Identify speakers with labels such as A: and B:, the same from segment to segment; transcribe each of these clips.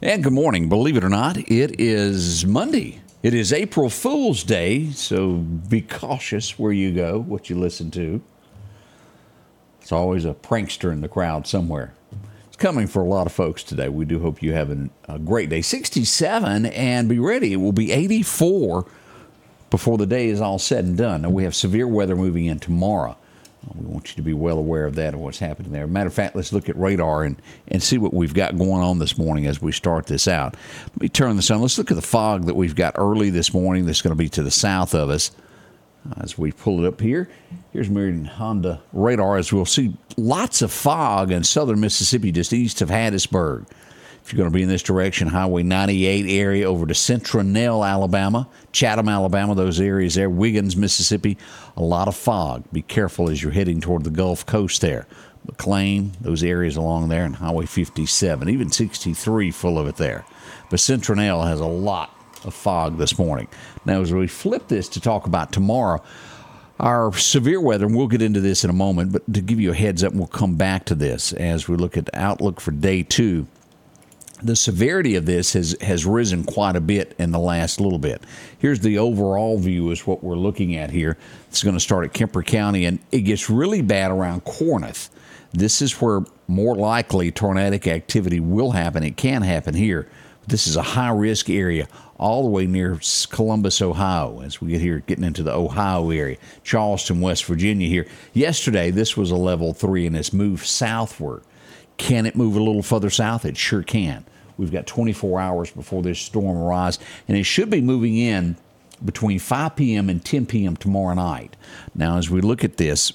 A: And good morning. Believe it or not, it is Monday. It is April Fool's Day, so be cautious where you go, what you listen to. It's always a prankster in the crowd somewhere. It's coming for a lot of folks today. We do hope you have a great day. 67, and be ready. It will be 84 before the day is all said and done. Now, we have severe weather moving in tomorrow. We want you to be well aware of that and what's happening there. Matter of fact, let's look at radar and see what we've got going on this morning as we start this out. Let me turn this on. Let's look at the fog that we've got early this morning that's going to be to the south of us. As we pull it up here, here's Meriden Honda radar, as we'll see lots of fog in southern Mississippi just east of Hattiesburg. If you're going to be in this direction, Highway 98 area over to Centronell, Alabama, Chatham, Alabama, those areas there, Wiggins, Mississippi, a lot of fog. Be careful as you're heading toward the Gulf Coast there. McLean, those areas along there, and Highway 57, even 63 full of it there. But Centronell has a lot of fog this morning. Now, as we flip this to talk about tomorrow, our severe weather, and we'll get into this in a moment, but to give you a heads up, we'll come back to this as we look at the outlook for day two. The severity of this has risen quite a bit in the last little bit. Here's the overall view is what we're looking at here. It's going to start at Kemper County, and it gets really bad around Corinth. This is where more likely tornadic activity will happen. It can happen here. This is a high-risk area all the way near Columbus, Ohio, as we get here, getting into the Ohio area. Charleston, West Virginia here. Yesterday, this was a level 3, and it's moved southward. Can it move a little further south? It sure can. We've got 24 hours before this storm arrives, and it should be moving in between 5 p.m. and 10 p.m. tomorrow night. Now, as we look at this,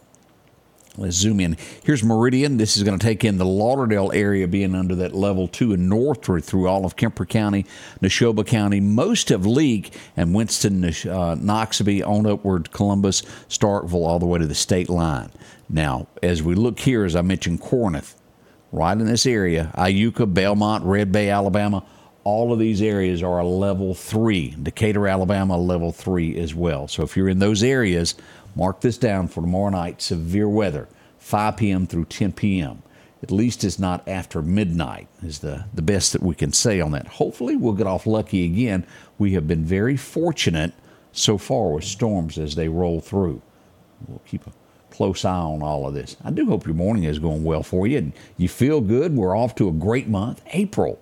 A: let's zoom in. Here's Meridian. This is going to take in the Lauderdale area being under that level 2 and northward through all of Kemper County, Neshoba County, most of Leake, and Winston, Noxubee, on upward Columbus, Starkville, all the way to the state line. Now, as we look here, as I mentioned, Corinth, right in this area, Iuka, Belmont, Red Bay, Alabama, all of these areas are a level 3. Decatur, Alabama, level 3 as well. So if you're in those areas, mark this down for tomorrow night, severe weather, 5 p.m. through 10 p.m. At least it's not after midnight is the best that we can say on that. Hopefully we'll get off lucky again. We have been very fortunate so far with storms as they roll through. We'll keep a close eye on all of this. I do hope your morning is going well for you and you feel good. We're off to a great month, April.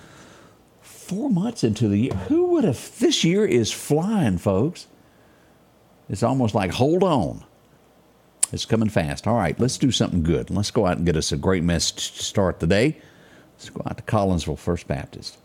A: 4 months into the year. Who would have? This year is flying, folks. It's almost like, hold on. It's coming fast. All right, let's do something good. Let's go out and get us a great message to start the day. Let's go out to Collinsville First Baptist.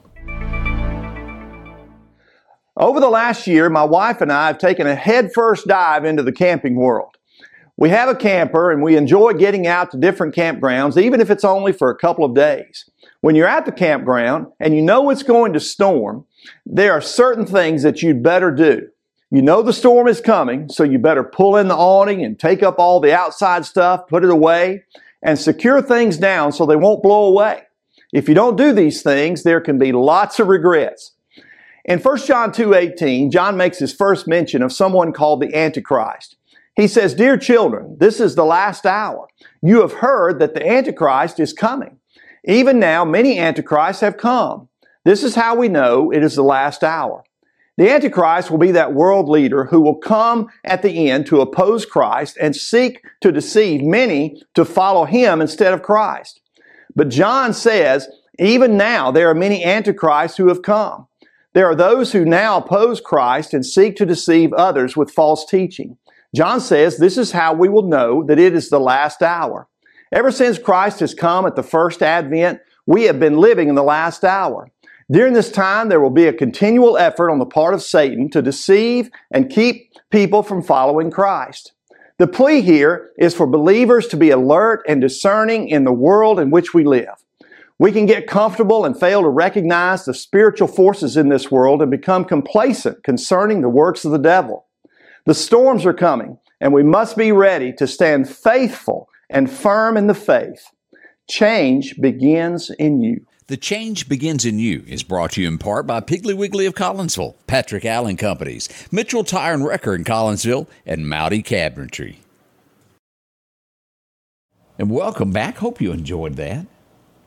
B: Over the last year, my wife and I have taken a headfirst dive into the camping world. We have a camper and we enjoy getting out to different campgrounds, even if it's only for a couple of days. When you're at the campground and you know it's going to storm, there are certain things that you'd better do. You know the storm is coming, so you better pull in the awning and take up all the outside stuff, put it away, and secure things down so they won't blow away. If you don't do these things, there can be lots of regrets. In 1 John 2:18, John makes his first mention of someone called the Antichrist. He says, "Dear children, this is the last hour. You have heard that the Antichrist is coming. Even now, many Antichrists have come. This is how we know it is the last hour." The Antichrist will be that world leader who will come at the end to oppose Christ and seek to deceive many to follow him instead of Christ. But John says, even now there are many Antichrists who have come. There are those who now oppose Christ and seek to deceive others with false teaching. John says this is how we will know that it is the last hour. Ever since Christ has come at the first advent, we have been living in the last hour. During this time, there will be a continual effort on the part of Satan to deceive and keep people from following Christ. The plea here is for believers to be alert and discerning in the world in which we live. We can get comfortable and fail to recognize the spiritual forces in this world and become complacent concerning the works of the devil. The storms are coming, and we must be ready to stand faithful and firm in the faith. Change begins in you.
A: The Change Begins in You is brought to you in part by Piggly Wiggly of Collinsville, Patrick Allen Companies, Mitchell Tire and Wrecker in Collinsville, and Mowdy Cabinetry. And welcome back. Hope you enjoyed that.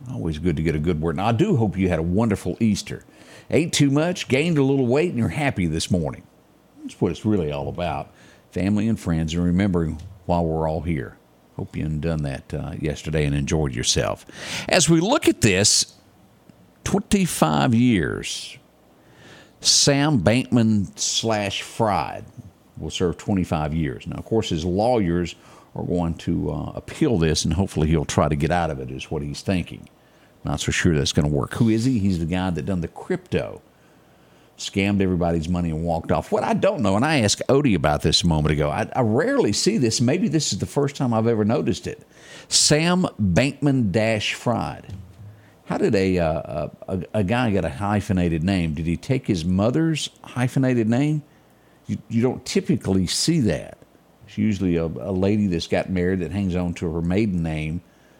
A: Always good to get a good word. Now, I do hope you had a wonderful Easter. Ate too much, gained a little weight, and you're happy this morning. That's what it's really all about. Family and friends, and remembering while we're all here. Hope you done that yesterday and enjoyed yourself. As we look at this, 25 years, Sam Bankman/Fried will serve 25 years. Now, of course, his lawyers are going to appeal this, and hopefully he'll try to get out of it, is what he's thinking. Not so sure that's going to work. Who is he? He's the guy that done the crypto, scammed everybady's money and walked off. What I don't know, and I asked Odie about this a moment ago, I rarely see this. Maybe this is the first time I've ever noticed it. Sam Bankman-Fried. How did a guy get a hyphenated name? Did he take his mother's hyphenated name? You don't typically see that. It's usually a lady that's got married that hangs on to her maiden name.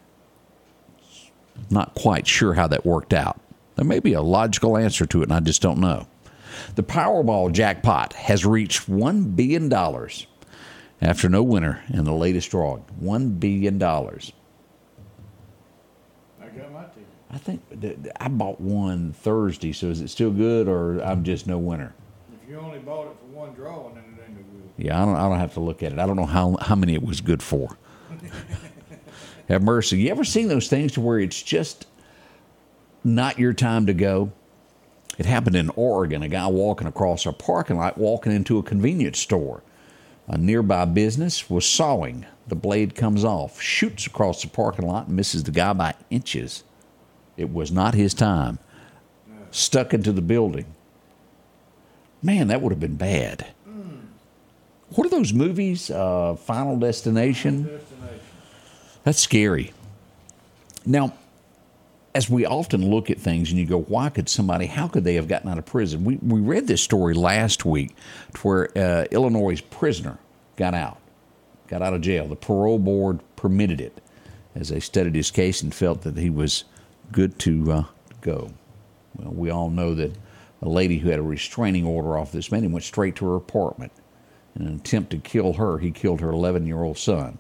A: Not quite sure how that worked out. There may be a logical answer to it, and I just don't know. The Powerball jackpot has reached $1 billion after no winner in the latest drawing. $1 billion.
C: I got my ticket.
A: I think I bought one Thursday, so is it still good, or I'm just no winner?
C: If you only bought it for one drawing, then it ain't no good.
A: Yeah, I don't have to look at it. I don't know how many it was good for. Have mercy. You ever seen those things to where it's just not your time to go? It happened in Oregon. A guy walking across a parking lot, walking into a convenience store. A nearby business was sawing. The blade comes off, shoots across the parking lot, and misses the guy by inches. It was not his time. Stuck into the building. Man, that would have been bad. What are those movies? Final Destination? That's scary. Now, as we often look at things and you go, how could they have gotten out of prison? We read this story last week where Illinois' prisoner got out of jail. The parole board permitted it as they studied his case and felt that he was good to go. Well, we all know that a lady who had a restraining order off this man, he went straight to her apartment. In an attempt to kill her, he killed her 11-year-old son.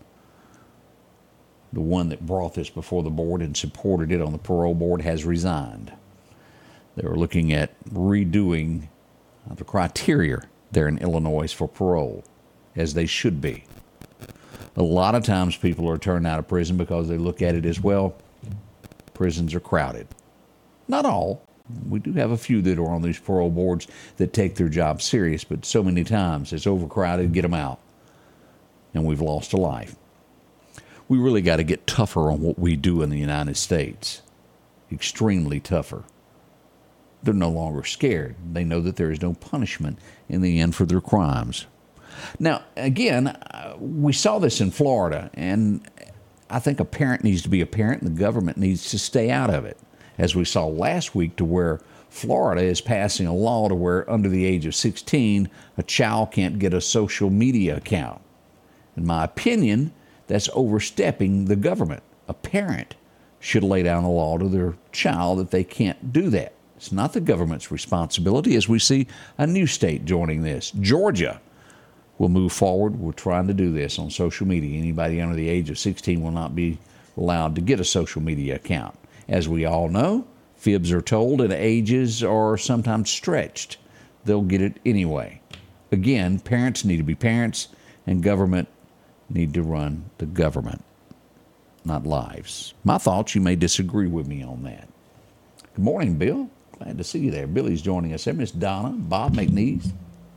A: The one that brought this before the board and supported it on the parole board has resigned. They were looking at redoing the criteria there in Illinois for parole, as they should be. A lot of times people are turned out of prison because they look at it as, well, prisons are crowded. Not all. We do have a few that are on these parole boards that take their job serious, but so many times it's overcrowded, get them out. And we've lost a life. We really got to get tougher on what we do in the United States. Extremely tougher. They're no longer scared. They know that there is no punishment in the end for their crimes. Now, again, we saw this in Florida, and I think a parent needs to be a parent, and the government needs to stay out of it. As we saw last week, to where Florida is passing a law to where under the age of 16, a child can't get a social media account. In my opinion, that's overstepping the government. A parent should lay down a law to their child that they can't do that. It's not the government's responsibility, as we see a new state joining this. Georgia will move forward. We're trying to do this on social media. Anybody under the age of 16 will not be allowed to get a social media account. As we all know, fibs are told and ages are sometimes stretched. They'll get it anyway. Again, parents need to be parents, and government need to run the government, not lives. My thoughts, you may disagree with me on that. Good morning, Bill. Glad to see you there. Billy's joining us there. Miss Donna, Bob McNeese.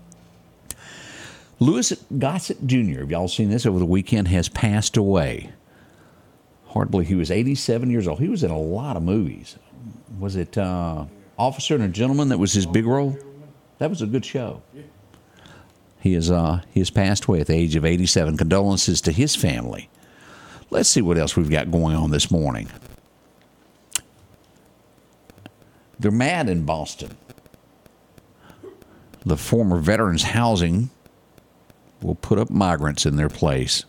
A: Louis Gossett Jr., have y'all seen this over the weekend, has passed away. Hard to believe he was 87 years old. He was in a lot of movies. Was it Officer and a Gentleman that was his big role? That was a good show. He has passed away at the age of 87. Condolences to his family. Let's see what else we've got going on this morning. They're mad in Boston. The former Veterans Housing will put up migrants in their place.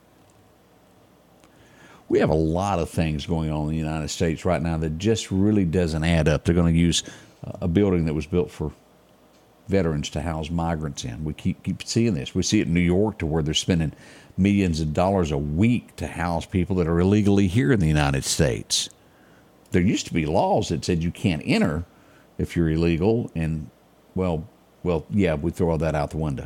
A: We have a lot of things going on in the United States right now that just really doesn't add up. They're going to use a building that was built for veterans to house migrants in. We keep seeing this. We see it in New York, to where they're spending millions of dollars a week to house people that are illegally here in the United States. There used to be laws that said you can't enter if you're illegal, and well, yeah, we throw all that out the window.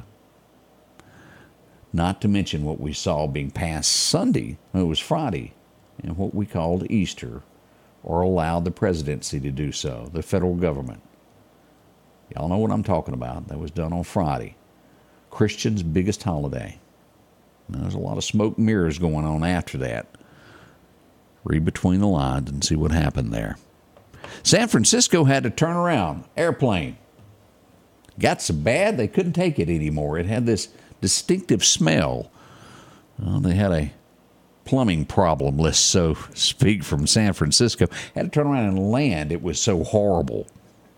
A: Not to mention what we saw being passed Sunday, it was Friday, and what we called Easter, or allowed the presidency to do so, the federal government. Y'all know what I'm talking about. That was done on Friday. Christians' biggest holiday. Now, there's a lot of smoke and mirrors going on after that. Read between the lines and see what happened there. San Francisco had to turn around. Airplane. Got so bad they couldn't take it anymore. It had this distinctive smell. Well, they had a plumbing problem, let's so speak, from San Francisco. Had to turn around and land. It was so horrible.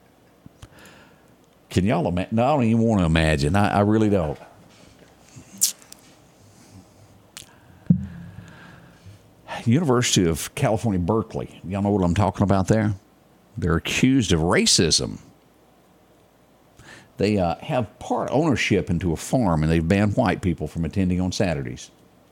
A: Can y'all imagine? No, I don't even want to imagine. I really don't. University of California, Berkeley. Y'all know what I'm talking about there? They're accused of racism. They have part ownership into a farm, and they've banned white people from attending on Saturdays.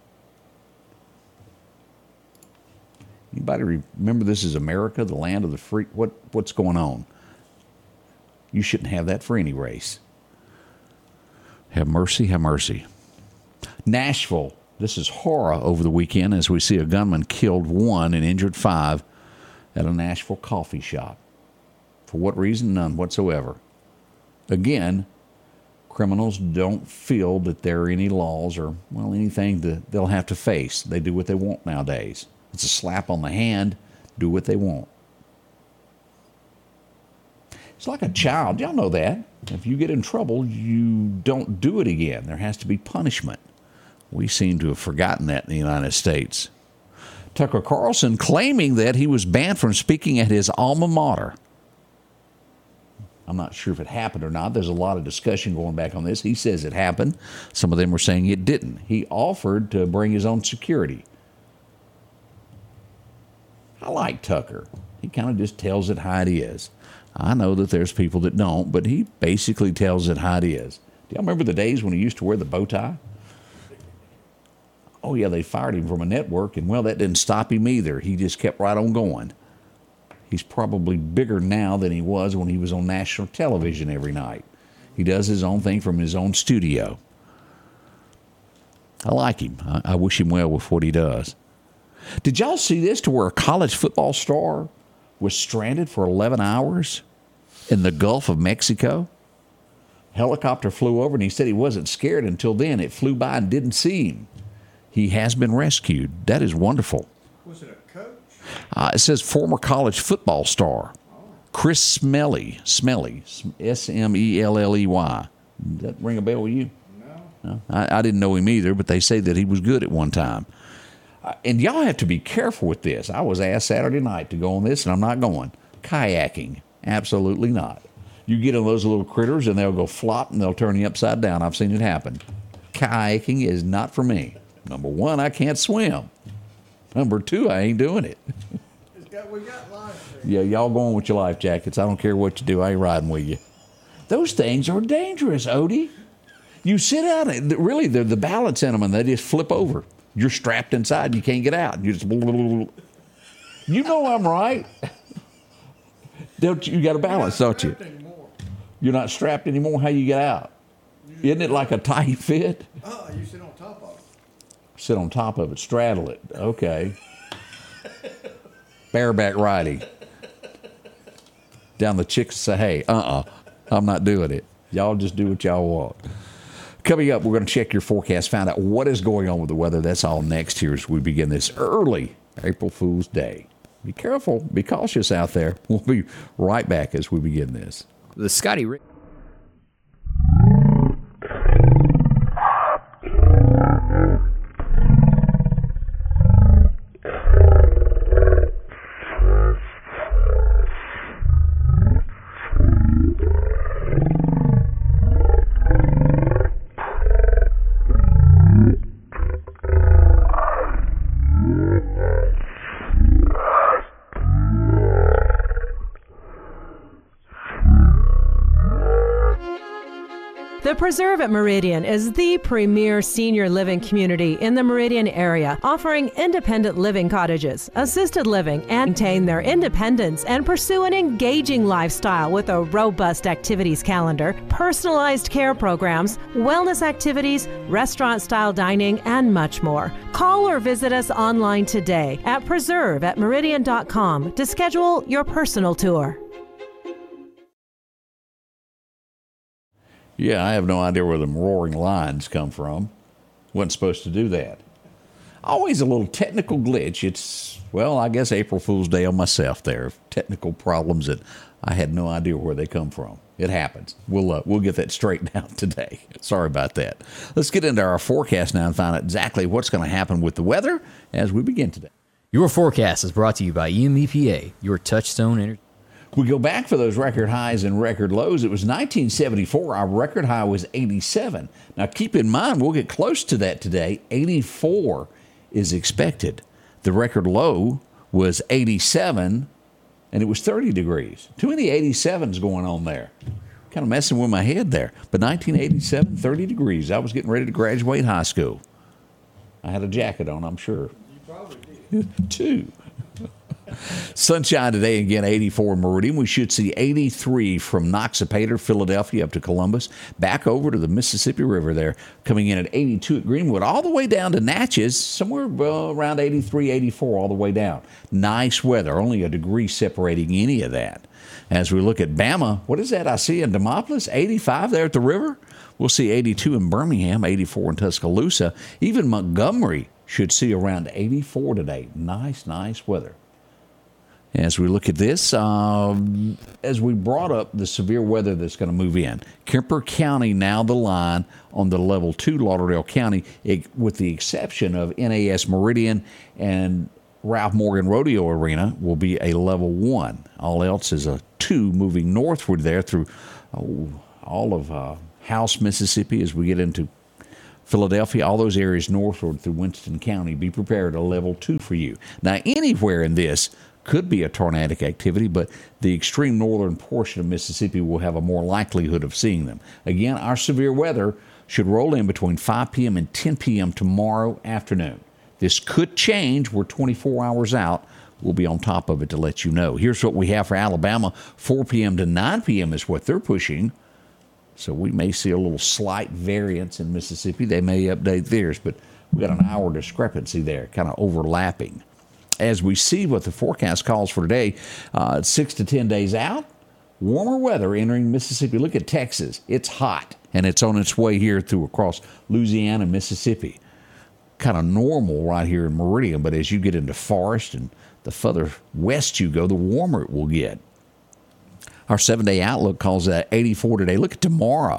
A: Anybody remember this is America, the land of the free? What's going on? You shouldn't have that for any race. Have mercy, have mercy. Nashville. This is horror over the weekend as we see a gunman killed 1 and injured 5 at a Nashville coffee shop. For what reason? None whatsoever. Again, criminals don't feel that there are any laws or, well, anything that they'll have to face. They do what they want nowadays. It's a slap on the hand. Do what they want. It's like a child. Y'all know that. If you get in trouble, you don't do it again. There has to be punishment. We seem to have forgotten that in the United States. Tucker Carlson claiming that he was banned from speaking at his alma mater. I'm not sure if it happened or not. There's a lot of discussion going back on this. He says it happened. Some of them were saying it didn't. He offered to bring his own security. I like Tucker. He kind of just tells it how it is. I know that there's people that don't, but he basically tells it how it is. Do y'all remember the days when he used to wear the bow tie? Oh, yeah, they fired him from a network, and, well, that didn't stop him either. He just kept right on going. He's probably bigger now than he was when he was on national television every night. He does his own thing from his own studio. I like him. I wish him well with what he does. Did y'all see this, to where a college football star was stranded for 11 hours in the Gulf of Mexico? Helicopter flew over, and he said he wasn't scared until then. It flew by and didn't see him. He has been rescued. That is wonderful.
C: Was it a coach?
A: It says former college football star, Chris Smelley, Smelley. Does that ring a bell with you? No. I didn't know him either, but they say that he was good at one time. And y'all have to be careful with this. I was asked Saturday night to go on this, and I'm not going. Kayaking, absolutely not. You get on those little critters, and they'll go flop, and they'll turn you upside down. I've seen it happen. Kayaking is not for me. Number 1, I can't swim. Number 2, I ain't doing it.
C: We got life.
A: Yeah, y'all going with your life jackets. I don't care what you do. I ain't riding with you. Those things are dangerous, Odie. You sit out, really, they're the balance in them, and they just flip over. You're strapped inside, and you can't get out. You just, you know I'm right. You got a balance, don't you?
C: Anymore.
A: You're not strapped anymore. How you get out? Isn't it like a tight fit?
C: Oh, you sit on top of it.
A: Sit on top of it, straddle it. Okay. Bareback riding. Down the chicks say, hey, I'm not doing it. Y'all just do what y'all want. Coming up, we're going to check your forecast, find out what is going on with the weather. That's all next here as we begin this early April Fool's Day. Be careful, be cautious out there. We'll be right back as we begin this.
D: The Scotty Rick. The Preserve at Meridian is the premier senior living community in the Meridian area, offering independent living cottages, assisted living, and maintain their independence and pursue an engaging lifestyle with a robust activities calendar, personalized care programs, wellness activities, restaurant-style dining, and much more. Call or visit us online today at preserveatmeridian.com to schedule your personal tour.
A: Yeah, I have no idea where them roaring lions come from. Wasn't supposed to do that. Always a little technical glitch. It's, well, I guess April Fool's Day on myself there. Technical problems that I had no idea where they come from. It happens. We'll get that straightened out today. Sorry about that. Let's get into our forecast now and find out exactly what's going to happen with the weather as we begin today.
E: Your forecast is brought to you by EMEPA, your touchstone energy.
A: We go back for those record highs and record lows. It was 1974. Our record high was 87. Now, keep in mind, we'll get close to that today. 84 is expected. The record low was 87, and it was 30 degrees. Too many 87s going on there. Kind of messing with my head there. But 1987, 30 degrees. I was getting ready to graduate high school. I had a jacket on, I'm sure.
C: You probably did.
A: Two. Sunshine today, again, 84 in Meridian. We should see 83 from Noxapater, Philadelphia, up to Columbus, back over to the Mississippi River there, coming in at 82 at Greenwood, all the way down to Natchez, somewhere around 83, 84, all the way down. Nice weather, only a degree separating any of that. As we look at Bama, what is that I see in Demopolis? 85 there at the river. We'll see 82 in Birmingham, 84 in Tuscaloosa. Even Montgomery should see around 84 today. Nice, nice weather. As we look at this, as we brought up the severe weather that's going to move in, Kemper County now the line on the level 2, Lauderdale County, with the exception of NAS Meridian and Ralph Morgan Rodeo Arena will be a level 1. All else is a 2 moving northward there through all of House, Mississippi as we get into Philadelphia, all those areas northward through Winston County. Be prepared, a level 2 for you. Now, anywhere in this could be a tornadic activity, but the extreme northern portion of Mississippi will have a more likelihood of seeing them. Again, our severe weather should roll in between 5 p.m. and 10 p.m. tomorrow afternoon. This could change. We're 24 hours out. We'll be on top of it to let you know. Here's what we have for Alabama. 4 p.m. to 9 p.m. is what they're pushing. So we may see a little slight variance in Mississippi. They may update theirs, but we got an hour discrepancy there, kind of overlapping. As we see what the forecast calls for today, 6 to 10 days out, warmer weather entering Mississippi. Look at Texas. It's hot, and it's on its way here through across Louisiana and Mississippi. Kind of normal right here in Meridian, but as you get into Forest and the further west you go, the warmer it will get. Our 7-day outlook calls that 84 today. Look at tomorrow,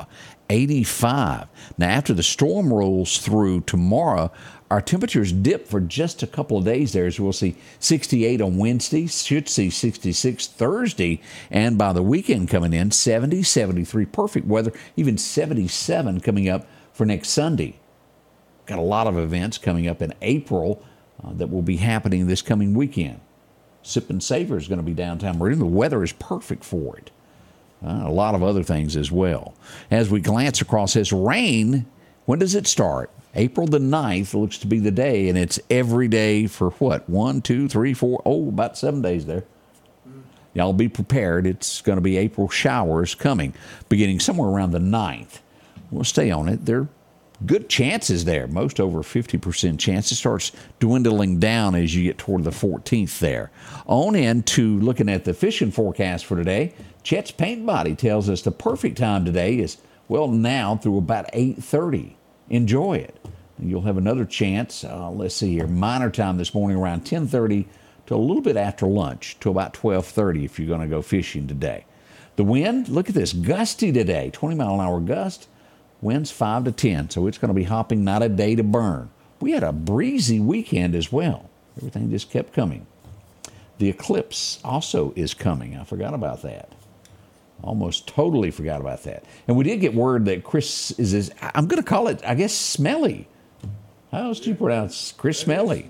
A: 85. Now, after the storm rolls through tomorrow, our temperatures dip for just a couple of days there, as we'll see 68 on Wednesday, should see 66 Thursday, and by the weekend coming in, 70, 73, perfect weather, even 77 coming up for next Sunday. Got a lot of events coming up in April that will be happening this coming weekend. Sip and Savor is going to be downtown Meridian. The weather is perfect for it. A lot of other things as well. As we glance across this rain, when does it start? April the 9th looks to be the day, and it's every day for what? 1, 2, 3, 4, about 7 days there. Y'all be prepared. It's going to be April showers coming, beginning somewhere around the 9th. We'll stay on it. There are good chances there. Most over 50% chance. It starts dwindling down as you get toward the 14th there. On into looking at the fishing forecast for today. Chet's Paint Body tells us the perfect time today is, well, now through about 8:30. Enjoy it. You'll have another chance, let's see here, minor time this morning around 10:30 to a little bit after lunch to about 12:30 if you're going to go fishing today. The wind, look at this, gusty today, 20-mile-an-hour gust, winds 5 to 10, so it's going to be hopping, not a day to burn. We had a breezy weekend as well. Everything just kept coming. The eclipse also is coming. I forgot about that. Almost totally forgot about that. And we did get word that Chris is I'm going to call it, I guess, Smelly. How else do you pronounce Chris Smelly?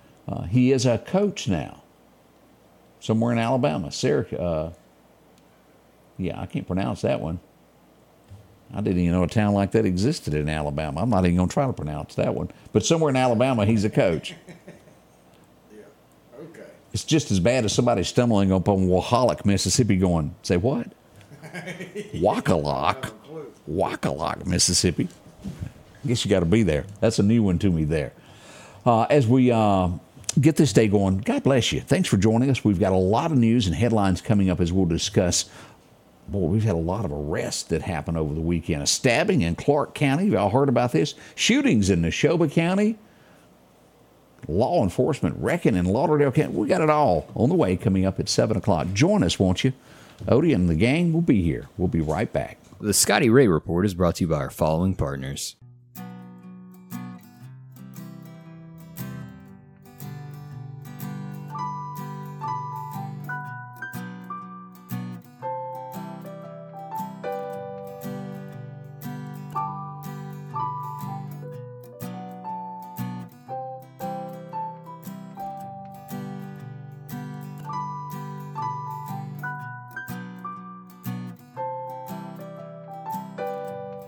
A: He is a coach now, somewhere in Alabama. Sarah, I can't pronounce that one. I didn't even know a town like that existed in Alabama. I'm not even going to try to pronounce that one. But somewhere in Alabama, he's a coach.
C: Yeah. Okay.
A: It's just as bad as somebody stumbling upon Wahalock, Mississippi, going, say what? Wakalock. Wakalock, Mississippi. I guess you got to be there. That's a new one to me there. As we get this day going, God bless you. Thanks for joining us. We've got a lot of news and headlines coming up as we'll discuss. Boy, we've had a lot of arrests that happened over the weekend. A stabbing in Clark County. Have y'all heard about this? Shootings in Neshoba County. Law enforcement wrecking in Lauderdale County. We got it all on the way coming up at 7 o'clock. Join us, won't you? Odie and the gang will be here. We'll be right back.
E: The Scotty Ray Report is brought to you by our following partners.